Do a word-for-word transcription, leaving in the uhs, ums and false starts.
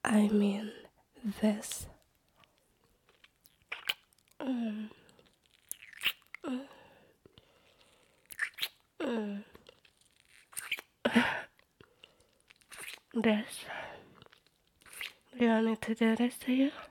I mean this. Mm. Mm. Mm. This. Do you want me to do this to you?